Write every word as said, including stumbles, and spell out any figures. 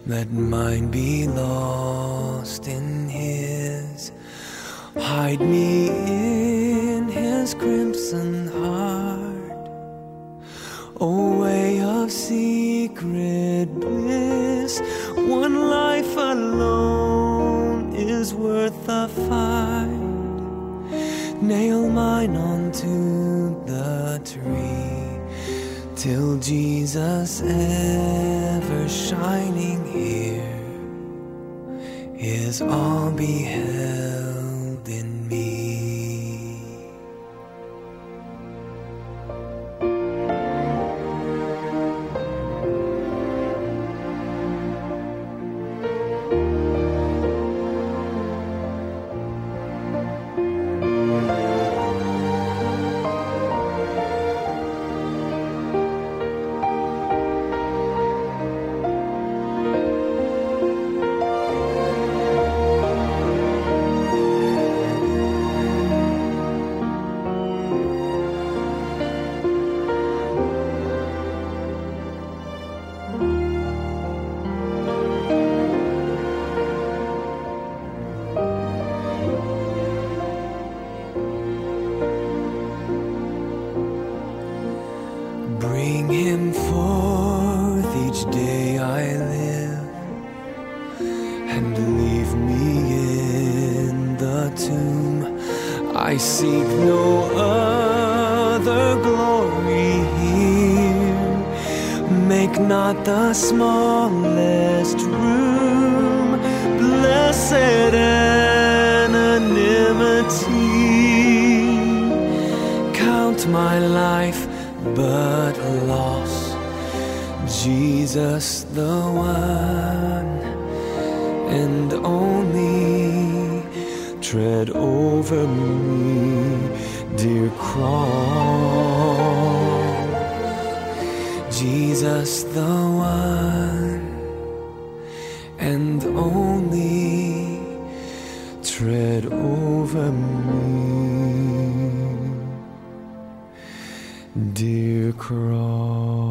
Let mine be lost in His. Hide me in His crimson heart, a way of secret bliss. One life alone is worth a fight. Nail mine onto the tree, till Jesus, ever shining here, is all beheld in me. Bring Him forth each day I live, and leave me in the tomb. I seek no other glory here. Make not the smallest room. Blessed anonymity, count my life but loss. Jesus, the one and only, tread over me, dear cross. Jesus, the one and only, tread over me, dear cross.